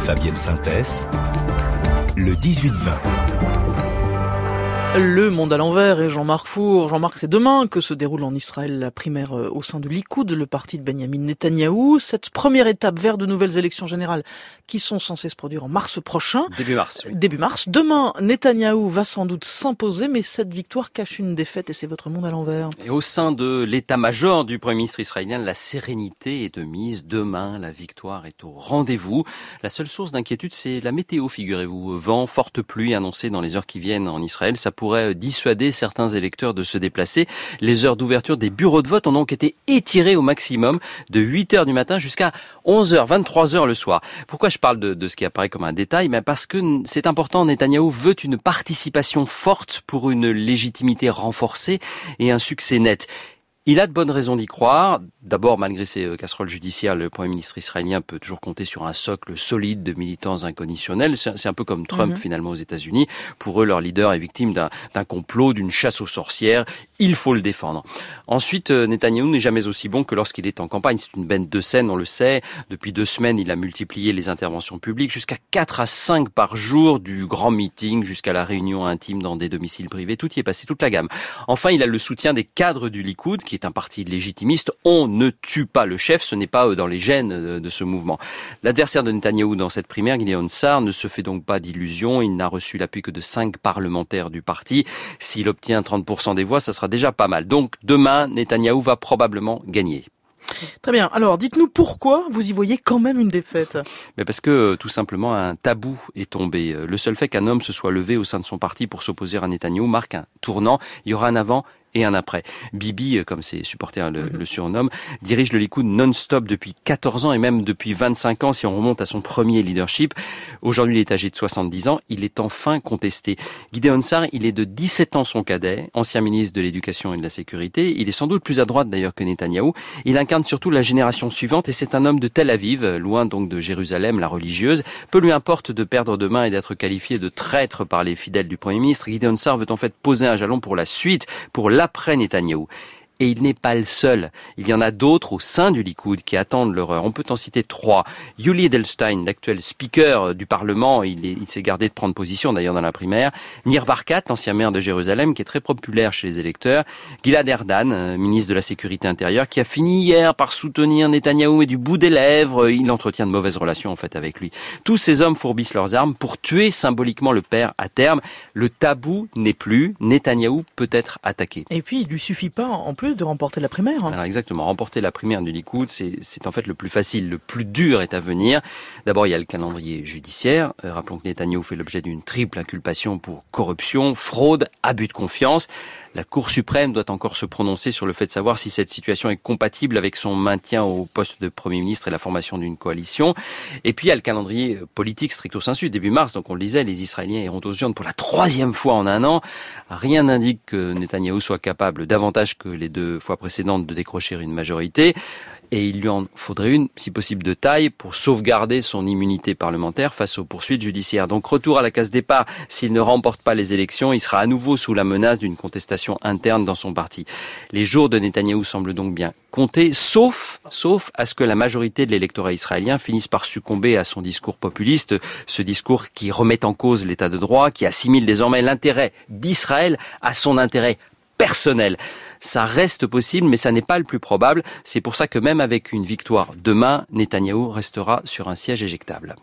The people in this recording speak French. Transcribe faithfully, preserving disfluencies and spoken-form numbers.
Fabienne Synthès, le dix-huit vingt. Le monde à l'envers et Jean-Marc Four. Jean-Marc, c'est demain que se déroule en Israël la primaire au sein de Likoud, le parti de Benyamin Netanyahou. Cette première étape vers de nouvelles élections générales qui sont censées se produire en mars prochain. Début mars. Oui. Début mars. Demain, Netanyahou va sans doute s'imposer, mais cette victoire cache une défaite et c'est votre monde à l'envers. Et au sein de l'état-major du Premier ministre israélien, la sérénité est de mise. Demain, la victoire est au rendez-vous. La seule source d'inquiétude, c'est la météo, figurez-vous. Vent, forte pluie annoncée dans les heures qui viennent en Israël. Ça pourrait dissuader certains électeurs de se déplacer. Les heures d'ouverture des bureaux de vote ont donc été étirées au maximum de huit heures du matin jusqu'à onze heures, vingt-trois heures le soir. Pourquoi je parle de, de ce qui apparaît comme un détail? Mais parce que c'est important, Netanyahou veut une participation forte pour une légitimité renforcée et un succès net. Il a de bonnes raisons d'y croire. D'abord, malgré ses casseroles judiciaires, le Premier ministre israélien peut toujours compter sur un socle solide de militants inconditionnels. C'est un peu comme Trump, mmh. finalement, aux États-Unis. Pour eux, leur leader est victime d'un, d'un complot, d'une chasse aux sorcières. Il faut le défendre. Ensuite, Netanyahou n'est jamais aussi bon que lorsqu'il est en campagne. C'est une bête de scène, on le sait. Depuis deux semaines, il a multiplié les interventions publiques jusqu'à quatre à cinq par jour, du grand meeting jusqu'à la réunion intime dans des domiciles privés. Tout y est passé, toute la gamme. Enfin, il a le soutien des cadres du Likoud, qui est un parti légitimiste. On ne tue pas le chef, ce n'est pas dans les gènes de ce mouvement. L'adversaire de Netanyahou dans cette primaire, Gideon Sa'ar, ne se fait donc pas d'illusions. Il n'a reçu l'appui que de cinq parlementaires du parti. S'il obtient trente pour cent des voix, ça sera déjà pas mal. Donc demain, Netanyahou va probablement gagner. Très bien. Alors, dites-nous pourquoi vous y voyez quand même une défaite. Mais parce que, tout simplement, un tabou est tombé. Le seul fait qu'un homme se soit levé au sein de son parti pour s'opposer à Netanyahou marque un tournant. Il y aura un avant et un après. Bibi, comme ses supporters le, mmh. le surnomment, dirige le Likoud non-stop depuis quatorze ans et même depuis vingt-cinq ans si on remonte à son premier leadership. Aujourd'hui, il est âgé de soixante-dix ans. Il est enfin contesté. Gideon Sa'ar, il est de dix-sept ans son cadet, ancien ministre de l'Éducation et de la Sécurité. Il est sans doute plus à droite d'ailleurs que Netanyahou. Il incarne surtout la génération suivante et c'est un homme de Tel Aviv, loin donc de Jérusalem, la religieuse. Peu lui importe de perdre demain et d'être qualifié de traître par les fidèles du Premier ministre. Gideon Sa'ar veut en fait poser un jalon pour la suite, pour l'après Netanyahou. Et il n'est pas le seul. Il y en a d'autres au sein du Likoud qui attendent leur heure. On peut en citer trois. Yuli Edelstein, l'actuel speaker du Parlement, il, est, il s'est gardé de prendre position d'ailleurs dans la primaire. Nir Barkat, l'ancien maire de Jérusalem, qui est très populaire chez les électeurs. Gilad Erdan, ministre de la Sécurité intérieure, qui a fini hier par soutenir Netanyahou, mais du bout des lèvres, il entretient de mauvaises relations en fait avec lui. Tous ces hommes fourbissent leurs armes pour tuer symboliquement le père à terme. Le tabou n'est plus. Netanyahou peut être attaqué. Et puis, il lui suffit pas, en plus, de remporter la primaire. Alors exactement, remporter la primaire du Likoud, c'est, c'est en fait le plus facile. Le plus dur est à venir. D'abord, il y a le calendrier judiciaire. Euh, rappelons que Netanyahou fait l'objet d'une triple inculpation pour corruption, fraude, abus de confiance. La Cour suprême doit encore se prononcer sur le fait de savoir si cette situation est compatible avec son maintien au poste de Premier ministre et la formation d'une coalition. Et puis, il y a le calendrier politique stricto sensu. Début mars, donc on le disait, les Israéliens iront aux urnes pour la troisième fois en un an. Rien n'indique que Netanyahou soit capable davantage que les deux fois précédentes de décrocher une majorité. Et il lui en faudrait une, si possible de taille, pour sauvegarder son immunité parlementaire face aux poursuites judiciaires. Donc retour à la case départ, s'il ne remporte pas les élections, il sera à nouveau sous la menace d'une contestation interne dans son parti. Les jours de Netanyahou semblent donc bien compter, sauf, sauf à ce que la majorité de l'électorat israélien finisse par succomber à son discours populiste, ce discours qui remet en cause l'état de droit, qui assimile désormais l'intérêt d'Israël à son intérêt personnel. Ça reste possible, mais ça n'est pas le plus probable. C'est pour ça que même avec une victoire demain, Netanyahou restera sur un siège éjectable.